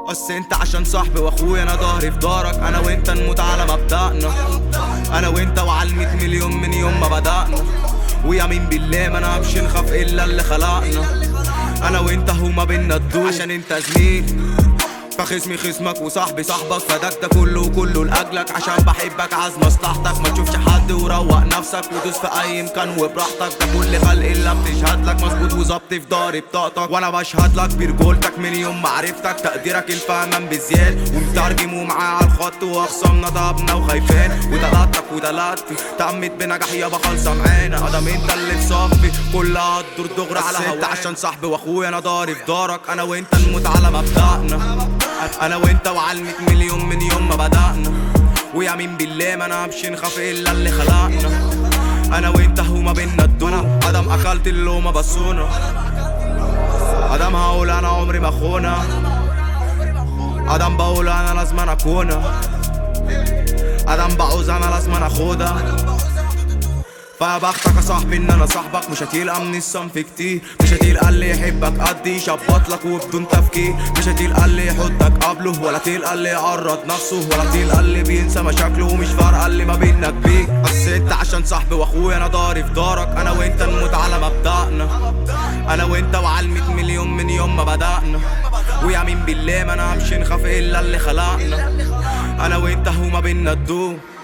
بس انت عشان صاحبي واخويا انا ظهري في دارك. انا وانت نموت على مبدأنا، انا وانت وعلى 100 مليون من يوم ما بدأنا. ويمين بالله ما نعرفش نخاف الا اللي خلقنا. انا وانت هو ما بينا الدور عشان انت زميل، فخصمي خصمك وصاحبي صاحبك. فداك ده كله وكله لاجلك عشان بحبك عايز مصلحتك. ما تشوفش حد وروق نفسك ودوس في اي مكان وبراحتك. ده كل خلق الا بتشهد لك مظبوط وظبط في داري بطاقتك. وانا بشهد لك برجولتك من يوم ما عرفتك. تقديرك الفهمان بزياد ومترجم ومعاه على الخط. واخصامنا ضربنا وخايفين ودلاتك ودلاتي تأمت بنجاح يابا خالصة معانا. ادم انت اللي في صفي كلها تدور دغري على هواك. انت عشان صاحبي واخويا انا ضهري في دارك. انا وانت نموت على مبدأنا، انا وانت وعلى 100 مليون من يوم ما بدأنا. ويمين بالله ما نعرفش نخاف الا اللي خلقنا. انا وانت هو ما بينا الدنيا. ادم اكلت اللومه بصونا، ادم هقول انا عمري ما اخونا. ادم بقول انا لازم اكونها، ادم بعوز انا لازم اخدها. فبختك يا صاحبي ان انا صاحبك. مش هتلقى من الصنف كتير، مش هتلقى اللي يحبك قدي يشبط لك وبدون تفكير. مش هتلقى اللي يحطك قبله، ولا تلقى اللي يعرض نفسه، ولا تلقى اللي بينسى مشاكله. ومش فارقه اللي ما بينك بيك. بس انت عشان صاحبي واخويا انا ضهري في دارك. انا وانت نموت على مبدأنا، انا وانت وعلى 100 مليون من يوم ما بدأنا. ويمين بالله ما نعرفش نخاف الا اللي خلقنا. انا وانت هو ما بينا الدور.